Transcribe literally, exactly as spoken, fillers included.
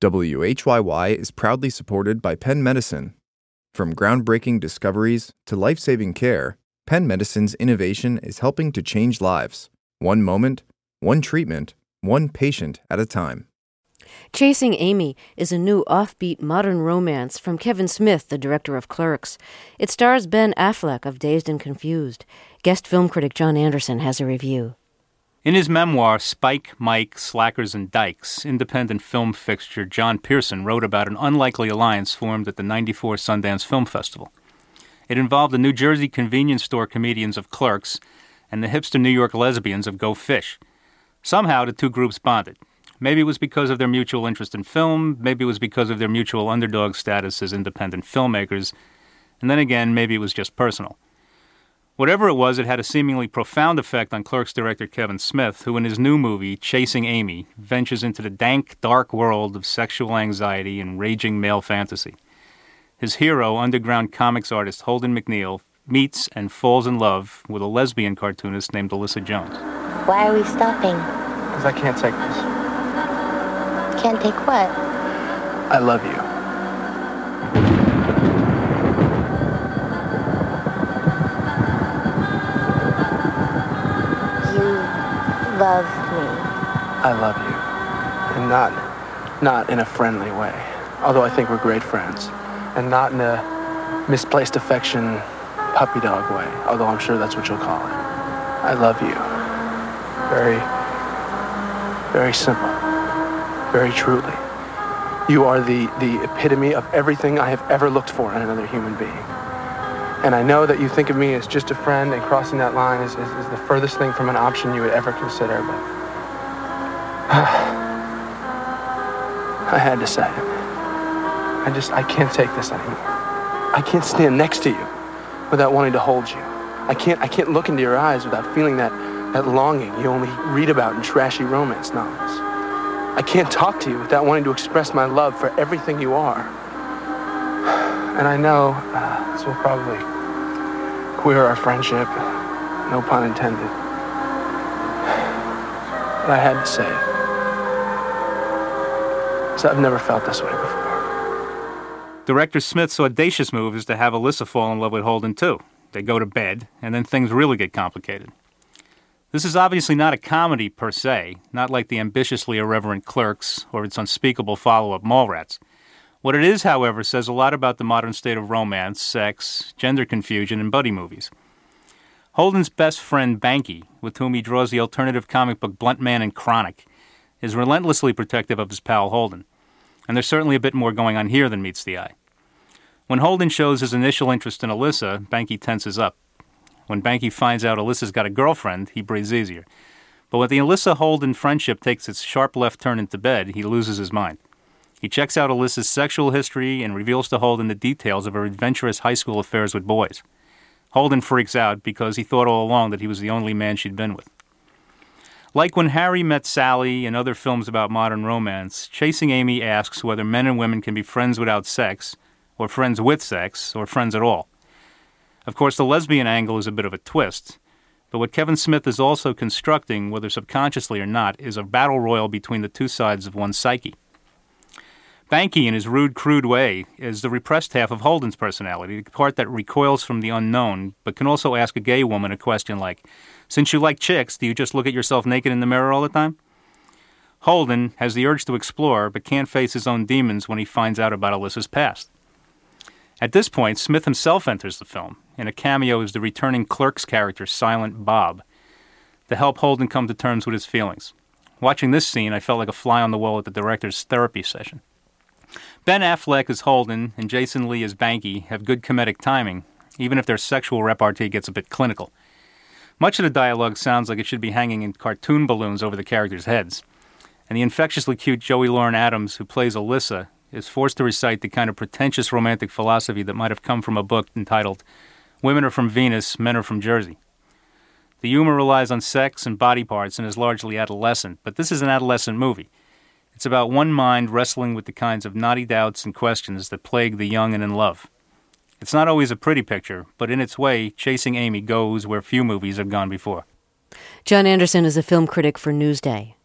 W H Y Y is proudly supported by Penn Medicine. From groundbreaking discoveries to life-saving care, Penn Medicine's innovation is helping to change lives, one moment, one treatment, one patient at a time. Chasing Amy is a new offbeat modern romance from Kevin Smith, the director of Clerks. It stars Ben Affleck of Dazed and Confused. Guest film critic John Anderson has a review. In his memoir, Spike, Mike, Slackers, and Dykes, independent film fixture John Pearson wrote about an unlikely alliance formed at the ninety-four Sundance Film Festival. It involved the New Jersey convenience store comedians of Clerks and the hipster New York lesbians of Go Fish. Somehow the two groups bonded. Maybe it was because of their mutual interest in film, maybe it was because of their mutual underdog status as independent filmmakers, and then again, maybe it was just personal. Whatever it was, it had a seemingly profound effect on Clerks director Kevin Smith, who in his new movie, Chasing Amy, ventures into the dank, dark world of sexual anxiety and raging male fantasy. His hero, underground comics artist Holden McNeil, meets and falls in love with a lesbian cartoonist named Alyssa Jones. Why are we stopping? Because I can't take this. Can't take what? I love you. Love me. I love you. And not, not in a friendly way. Although I think we're great friends. And not in a misplaced affection, puppy dog way. Although I'm sure that's what you'll call it. I love you. Very, very simple. Very truly. You are the, the epitome of everything I have ever looked for in another human being. And I know that you think of me as just a friend, and crossing that line is, is, is the furthest thing from an option you would ever consider, but I had to say it. I just, I can't take this anymore. I can't stand next to you without wanting to hold you. I can't, I can't look into your eyes without feeling that, that longing you only read about in trashy romance novels. I can't talk to you without wanting to express my love for everything you are. And I know uh, this will probably queer our friendship, no pun intended. But I had to say it. So I've never felt this way before. Director Smith's audacious move is to have Alyssa fall in love with Holden, too. They go to bed, and then things really get complicated. This is obviously not a comedy per se, not like the ambitiously irreverent Clerks or its unspeakable follow-up Mallrats. What it is, however, says a lot about the modern state of romance, sex, gender confusion, and buddy movies. Holden's best friend, Banky, with whom he draws the alternative comic book Blunt Man and Chronic, is relentlessly protective of his pal Holden. And there's certainly a bit more going on here than meets the eye. When Holden shows his initial interest in Alyssa, Banky tenses up. When Banky finds out Alyssa's got a girlfriend, he breathes easier. But when the Alyssa-Holden friendship takes its sharp left turn into bed, he loses his mind. He checks out Alyssa's sexual history and reveals to Holden the details of her adventurous high school affairs with boys. Holden freaks out because he thought all along that he was the only man she'd been with. Like When Harry Met Sally and other films about modern romance, Chasing Amy asks whether men and women can be friends without sex, or friends with sex, or friends at all. Of course, the lesbian angle is a bit of a twist, but what Kevin Smith is also constructing, whether subconsciously or not, is a battle royal between the two sides of one's psyche. Banky, in his rude, crude way, is the repressed half of Holden's personality, the part that recoils from the unknown, but can also ask a gay woman a question like, since you like chicks, do you just look at yourself naked in the mirror all the time? Holden has the urge to explore, but can't face his own demons when he finds out about Alyssa's past. At this point, Smith himself enters the film. In a cameo is the returning Clerks character, Silent Bob, to help Holden come to terms with his feelings. Watching this scene, I felt like a fly on the wall at the director's therapy session. Ben Affleck as Holden and Jason Lee as Banky have good comedic timing, even if their sexual repartee gets a bit clinical. Much of the dialogue sounds like it should be hanging in cartoon balloons over the characters' heads. And the infectiously cute Joey Lauren Adams, who plays Alyssa, is forced to recite the kind of pretentious romantic philosophy that might have come from a book entitled Women Are From Venus, Men Are From Jersey. The humor relies on sex and body parts and is largely adolescent, but this is an adolescent movie. It's about one mind wrestling with the kinds of knotty doubts and questions that plague the young and in love. It's not always a pretty picture, but in its way, Chasing Amy goes where few movies have gone before. John Anderson is a film critic for Newsday.